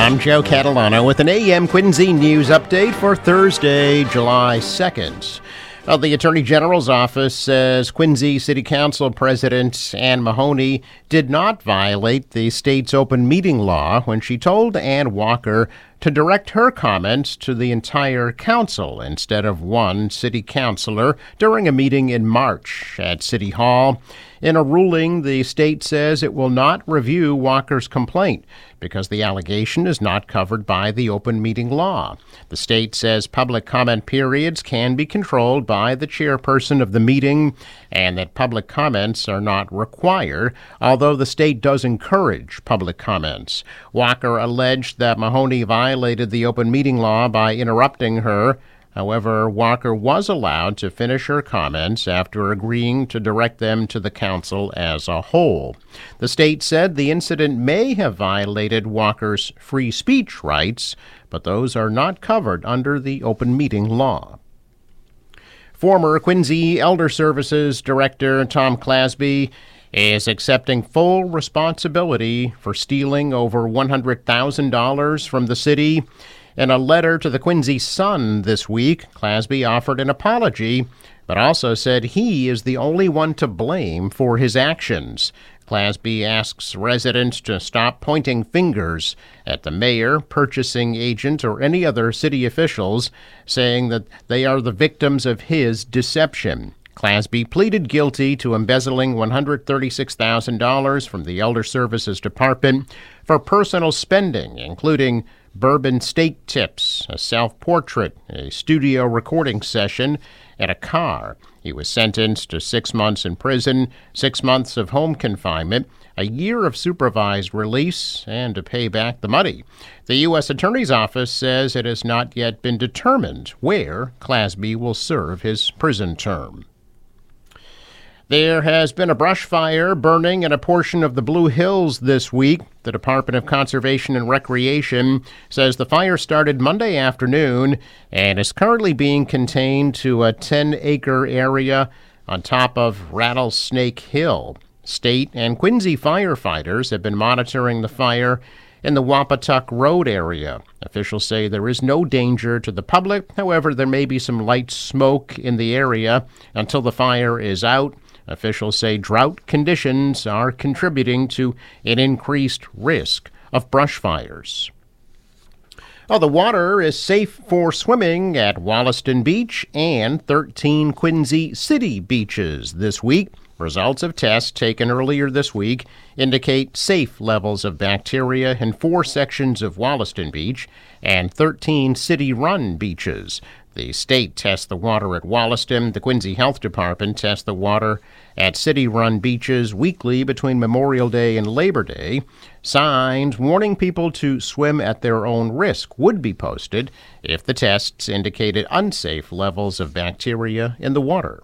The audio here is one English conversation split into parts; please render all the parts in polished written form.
I'm Joe Catalano with an AM Quincy News update for Thursday, July 2nd. The Attorney General's office says Quincy City Council President Ann Mahoney did not violate the state's open meeting law when she told Ann Walker to direct her comments to the entire council instead of one city councilor during a meeting in March at City Hall. In a ruling, the state says it will not review Walker's complaint because the allegation is not covered by the open meeting law. The state says public comment periods can be controlled by the chairperson of the meeting and that public comments are not required, although the state does encourage public comments. Walker alleged that Mahoney violated the open meeting law by interrupting her. However, Walker was allowed to finish her comments after agreeing to direct them to the council as a whole. The state said the incident may have violated Walker's free speech rights, but those are not covered under the open meeting law. Former Quincy Elder Services Director Tom Clasby is accepting full responsibility for stealing over $100,000 from the city. In a letter to the Quincy Sun this week, Clasby offered an apology, but also said he is the only one to blame for his actions. Clasby asks residents to stop pointing fingers at the mayor, purchasing agent, or any other city officials, saying that they are the victims of his deception. Clasby pleaded guilty to embezzling $136,000 from the Elder Services Department for personal spending, including bourbon steak tips, a self-portrait, a studio recording session, and a car. He was sentenced to 6 months in prison, 6 months of home confinement, a year of supervised release, and to pay back the money. The U.S. Attorney's Office says it has not yet been determined where Clasby will serve his prison term. There has been a brush fire burning in a portion of the Blue Hills this week. The Department of Conservation and Recreation says the fire started Monday afternoon and is currently being contained to a 10-acre area on top of Rattlesnake Hill. State and Quincy firefighters have been monitoring the fire in the Wampatuck Road area. Officials say there is no danger to the public. However, there may be some light smoke in the area until the fire is out. Officials say drought conditions are contributing to an increased risk of brush fires. The water is safe for swimming at Wollaston Beach and 13 Quincy City beaches this week. Results of tests taken earlier this week indicate safe levels of bacteria in 4 sections of Wollaston Beach and 13 city-run beaches. The state tests the water at Wollaston. The Quincy Health Department tests the water at city-run beaches weekly between Memorial Day and Labor Day. Signs warning people to swim at their own risk would be posted if the tests indicated unsafe levels of bacteria in the water.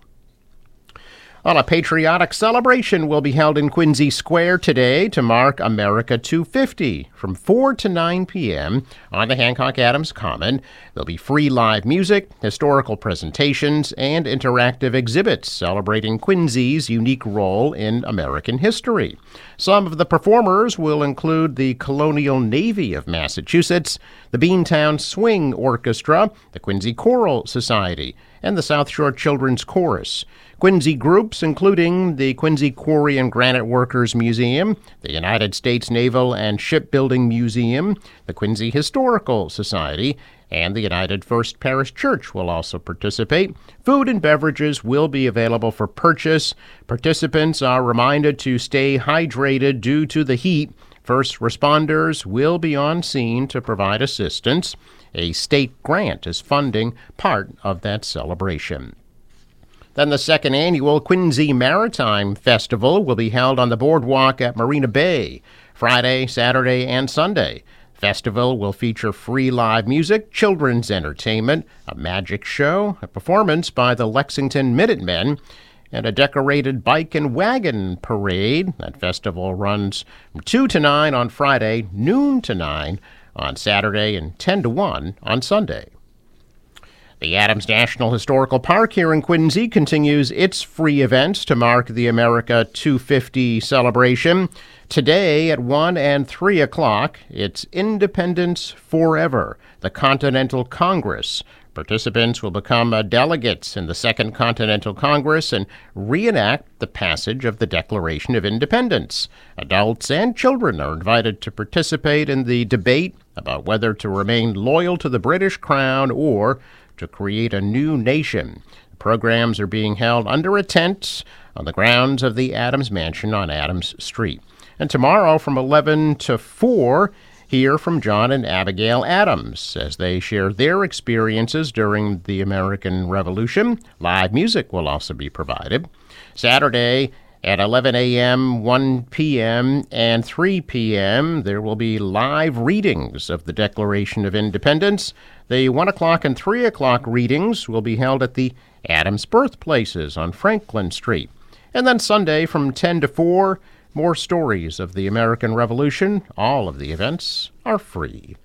A patriotic celebration will be held in Quincy Square today to mark America 250 from 4 to 9 p.m. on the Hancock Adams Common. There'll be free live music, historical presentations, and interactive exhibits celebrating Quincy's unique role in American history. Some of the performers will include the Colonial Navy of Massachusetts, the Beantown Swing Orchestra, the Quincy Choral Society, and the South Shore Children's Chorus. Quincy groups including the Quincy Quarry and Granite Workers Museum, the United States Naval and Shipbuilding Museum, the Quincy Historical Society, and the United First Parish Church will also participate. Food and beverages will be available for purchase. Participants are reminded to stay hydrated due to the heat. First responders will be on scene to provide assistance. A state grant is funding part of that celebration. Then the second annual Quincy Maritime Festival will be held on the boardwalk at Marina Bay, Friday, Saturday, and Sunday. The festival will feature free live music, children's entertainment, a magic show, a performance by the Lexington Minutemen, and a decorated bike and wagon parade. That festival runs from 2 to 9 on Friday, noon to 9 on Saturday, and 10 to 1 on Sunday. The Adams National Historical Park here in Quincy continues its free events to mark the America 250 celebration. Today at 1 and 3 o'clock, it's Independence Forever, the Continental Congress. Participants will become delegates in the Second Continental Congress and reenact the passage of the Declaration of Independence. Adults and children are invited to participate in the debate about whether to remain loyal to the British Crown or to create a new nation. The programs are being held under a tent on the grounds of the Adams Mansion on Adams Street. And tomorrow from 11 to 4, hear from John and Abigail Adams as they share their experiences during the American Revolution. Live music will also be provided. Saturday at 11 a.m., 1 p.m., and 3 p.m., there will be live readings of the Declaration of Independence. The 1 o'clock and 3 o'clock readings will be held at the Adams Birthplaces on Franklin Street. And then Sunday from 10 to 4, more stories of the American Revolution. All of the events are free.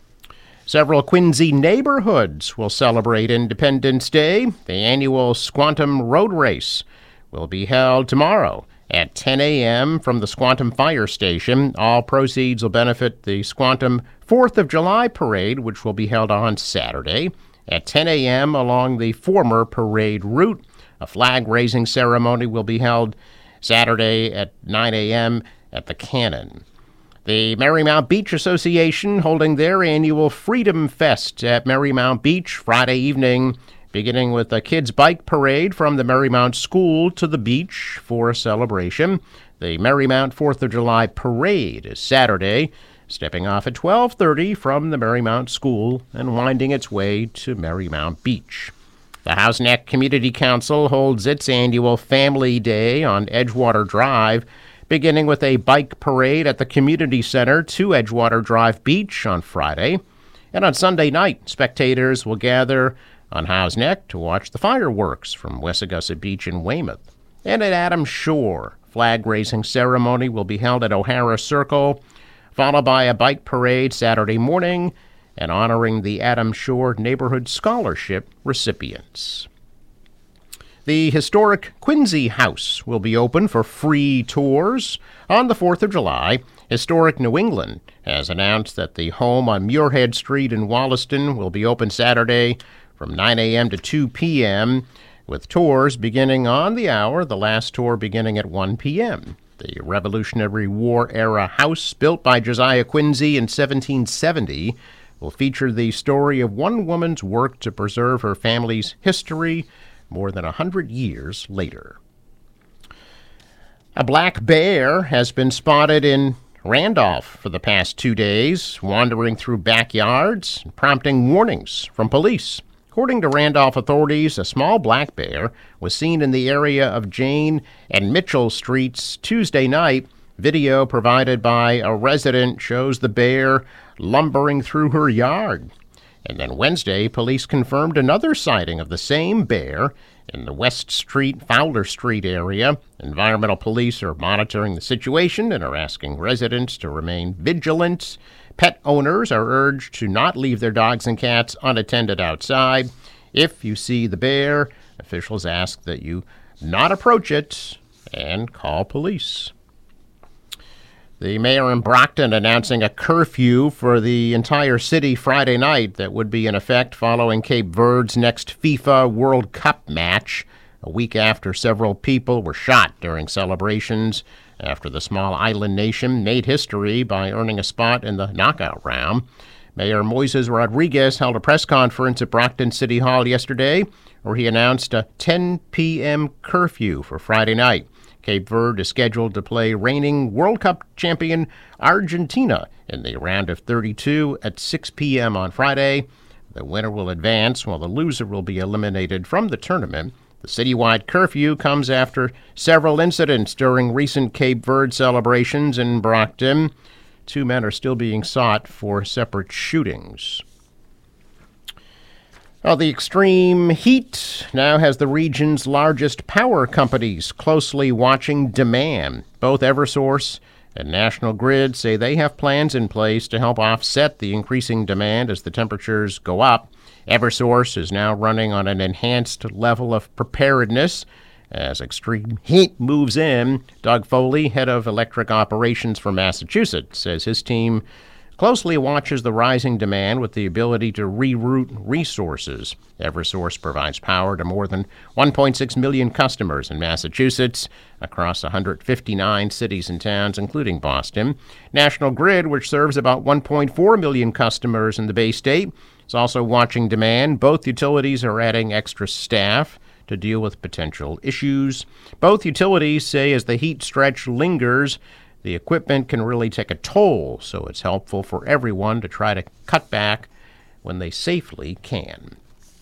Several Quincy neighborhoods will celebrate Independence Day. The annual Squantum Road Race will be held tomorrow at 10 a.m. from the Squantum Fire Station. All proceeds will benefit the Squantum 4th of July Parade, which will be held on Saturday at 10 a.m. along the former parade route. A flag-raising ceremony will be held Saturday at 9 a.m. at the Cannon. The Marymount Beach Association holding their annual Freedom Fest at Marymount Beach Friday evening, beginning with a kids' bike parade from the Marymount School to the beach for a celebration. The Marymount 4th of July Parade is Saturday, stepping off at 12:30 from the Marymount School and winding its way to Marymount Beach. The Housneck Community Council holds its annual Family Day on Edgewater Drive, beginning with a bike parade at the Community Center to Edgewater Drive Beach on Friday. And on Sunday night, spectators will gather on Housneck to watch the fireworks from Wessagusset Beach in Weymouth. And at Adams Shore, flag-raising ceremony will be held at O'Hara Circle, followed by a bike parade Saturday morning and honoring the Adams Shore Neighborhood Scholarship recipients. The historic Quincy House will be open for free tours on the 4th of July. Historic New England has announced that the home on Muirhead Street in Wollaston will be open Saturday from 9 a.m. to 2 p.m., with tours beginning on the hour, the last tour beginning at 1 p.m. The Revolutionary War-era house, built by Josiah Quincy in 1770, will feature the story of one woman's work to preserve her family's history more than 100 years later. A black bear has been spotted in Randolph for the past 2 days, wandering through backyards, prompting warnings from police. According to Randolph authorities, a small black bear was seen in the area of Jane and Mitchell Streets Tuesday night. Video provided by a resident shows the bear lumbering through her yard. And then Wednesday, police confirmed another sighting of the same bear in the West Street, Fowler Street area. Environmental police are monitoring the situation and are asking residents to remain vigilant. Pet owners are urged to not leave their dogs and cats unattended outside. If you see the bear, officials ask that you not approach it and call police. The mayor in Brockton announcing a curfew for the entire city Friday night that would be in effect following Cape Verde's next FIFA World Cup match, a week after several people were shot during celebrations after the small island nation made history by earning a spot in the knockout round. Mayor Moises Rodriguez held a press conference at Brockton City Hall yesterday where he announced a 10 p.m. curfew for Friday night. Cape Verde is scheduled to play reigning World Cup champion Argentina in the round of 32 at 6 p.m. on Friday. The winner will advance, while the loser will be eliminated from the tournament. The citywide curfew comes after several incidents during recent Cape Verde celebrations in Brockton. 2 men are still being sought for separate shootings. Well, the extreme heat now has the region's largest power companies closely watching demand. Both Eversource and National Grid say they have plans in place to help offset the increasing demand as the temperatures go up. Eversource is now running on an enhanced level of preparedness As extreme heat moves in, Doug Foley, head of electric operations for Massachusetts, says his team closely watches the rising demand with the ability to reroute resources. Eversource provides power to more than 1.6 million customers in Massachusetts across 159 cities and towns, including Boston. National Grid, which serves about 1.4 million customers in the Bay State, is also watching demand. Both utilities are adding extra staff to deal with potential issues. Both utilities say as the heat stretch lingers, the equipment can really take a toll, so it's helpful for everyone to try to cut back when they safely can.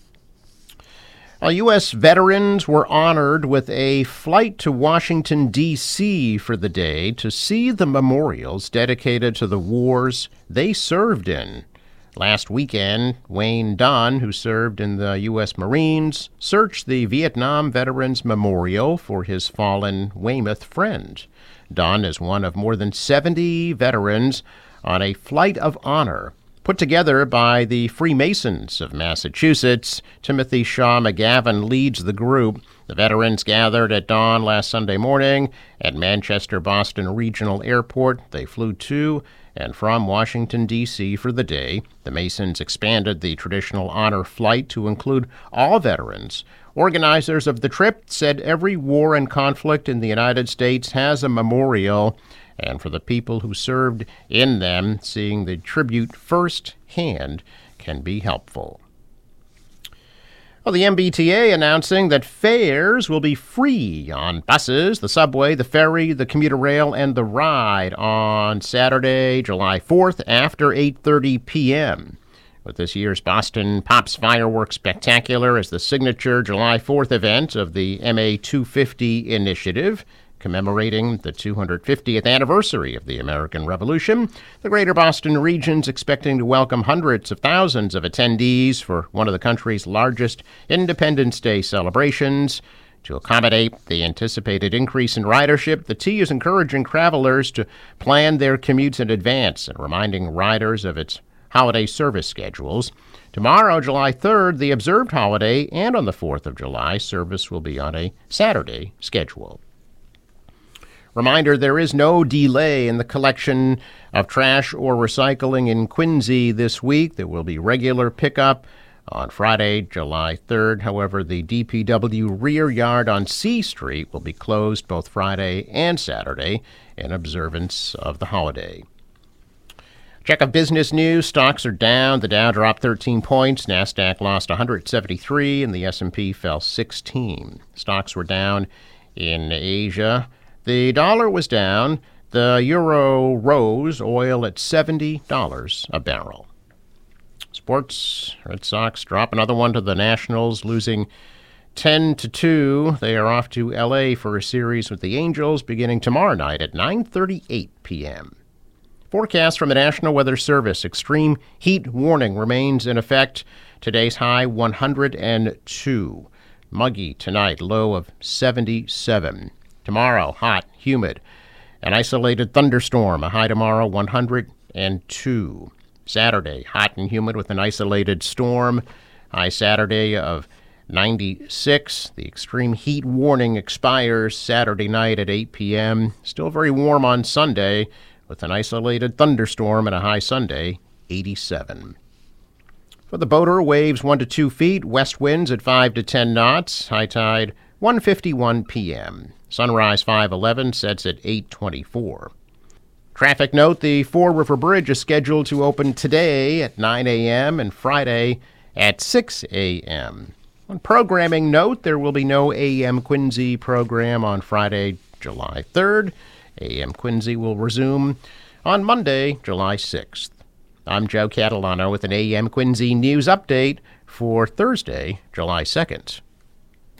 U.S. veterans were honored with a flight to Washington, D.C. for the day to see the memorials dedicated to the wars they served in. Last weekend, Wayne Dunn, who served in the U.S. Marines, searched the Vietnam Veterans Memorial for his fallen Weymouth friend. Dunn is one of more than 70 veterans on a flight of honor put together by the Freemasons of Massachusetts. Timothy Shaw McGavin leads the group. The veterans gathered at dawn last Sunday morning at Manchester Boston Regional Airport. They flew to and from Washington, D.C. for the day. The Masons expanded the traditional honor flight to include all veterans. Organizers of the trip said every war and conflict in the United States has a memorial, and for the people who served in them, seeing the tribute firsthand can be helpful. Well, the MBTA announcing that fares will be free on buses, the subway, the ferry, the commuter rail, and the ride on Saturday, July 4th after 8:30 p.m. With this year's Boston Pops Fireworks Spectacular as the signature July 4th event of the MA 250 initiative, commemorating the 250th anniversary of the American Revolution. The Greater Boston region's expecting to welcome hundreds of thousands of attendees for one of the country's largest Independence Day celebrations. To accommodate the anticipated increase in ridership, the T is encouraging travelers to plan their commutes in advance and reminding riders of its holiday service schedules. Tomorrow, July 3rd, the observed holiday, and on the 4th of July, service will be on a Saturday schedule. Reminder, there is no delay in the collection of trash or recycling in Quincy this week. There will be regular pickup on Friday, July 3rd. However, the DPW rear yard on C Street will be closed both Friday and Saturday in observance of the holiday. Check of business news. Stocks are down. The Dow dropped 13 points. NASDAQ lost 173, and the S&P fell 16. Stocks were down in Asia. The dollar was down. The euro rose. Oil at $70 a barrel. Sports. Red Sox drop another one to the Nationals, losing 10-2. They are off to L.A. for a series with the Angels beginning tomorrow night at 9:38 p.m. Forecast from the National Weather Service. Extreme heat warning remains in effect. Today's high 102. Muggy tonight, low of 77. Tomorrow, hot, humid. An isolated thunderstorm, a high tomorrow 102. Saturday, hot and humid with an isolated storm. High Saturday of 96. The extreme heat warning expires Saturday night at 8 p.m. Still very warm on Sunday with an isolated thunderstorm and a high Sunday, 87. For the boater, waves 1 to 2 feet, west winds at 5 to 10 knots, high tide 1:51 p.m. Sunrise 5:11, sets at 8:24. Traffic note, the Fore River Bridge is scheduled to open today at 9 a.m. and Friday at 6 a.m. On programming note, there will be no AM Quincy program on Friday, July 3rd. AM Quincy will resume on Monday, July 6th. I'm Joe Catalano with an AM Quincy news update for Thursday, July 2nd.